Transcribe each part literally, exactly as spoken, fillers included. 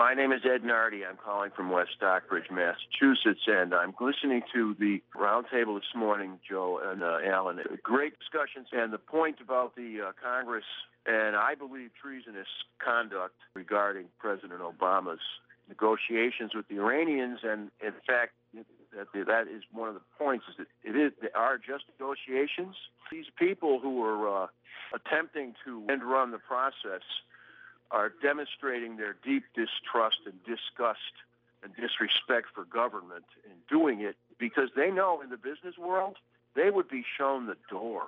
My name is Ed Nardi. I'm calling from West Stockbridge, Massachusetts, and I'm listening to the roundtable this morning, Joe and uh, Alan. Great discussions, and the point about the uh, Congress and I believe treasonous conduct regarding President Obama's negotiations with the Iranians, and in fact, that that is one of the points, is that it is, they are just negotiations. These people who are uh, attempting to end run the process are demonstrating their deep distrust and disgust and disrespect for government in doing it, because they know in the business world they would be shown the door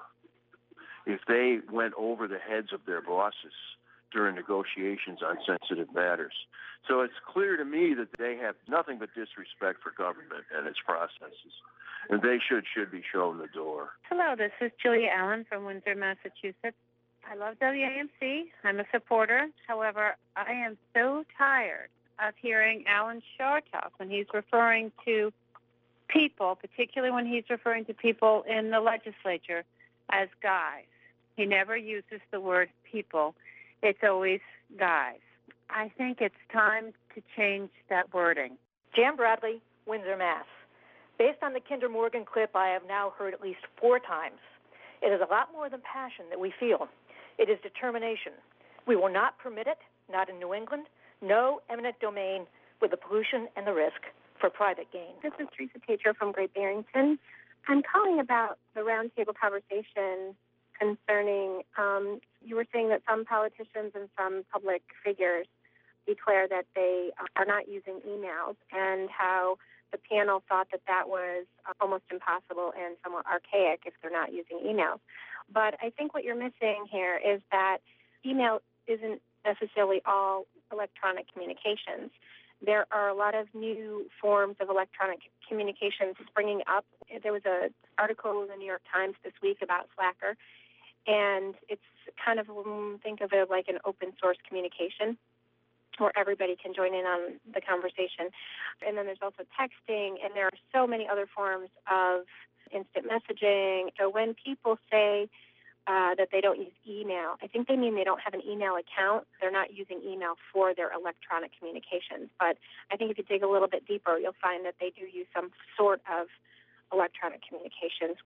if they went over the heads of their bosses during negotiations on sensitive matters. So it's clear to me that they have nothing but disrespect for government and its processes, and they should should be shown the door. Hello, this is Julia Allen from Windsor, Massachusetts. I love W A M C. I'm a supporter. However, I am so tired of hearing Alan Chartoff when he's referring to people, particularly when he's referring to people in the legislature, as guys. He never uses the word people. It's always guys. I think it's time to change that wording. Jan Bradley, Windsor, Mass. Based on the Kinder Morgan clip I have now heard at least four times, it is a lot more than passion that we feel. It is determination. We will not permit it, not in New England, no eminent domain with the pollution and the risk for private gain. This is Teresa Tatro from Great Barrington. I'm calling about the roundtable conversation concerning, um, you were saying that some politicians and some public figures declare that they are not using emails, and how the panel thought that that was almost impossible and somewhat archaic if they're not using emails. But I think what you're missing here is that email isn't necessarily all electronic communications. There are a lot of new forms of electronic communications springing up. There was an article in the New York Times this week about Slacker, and it's kind of, think of it like an open source communication where everybody can join in on the conversation. And then there's also texting, and there are so many other forms of instant messaging. So when people say uh, that they don't use email, I think they mean they don't have an email account. They're not using email for their electronic communications. But I think if you dig a little bit deeper, you'll find that they do use some sort of electronic communications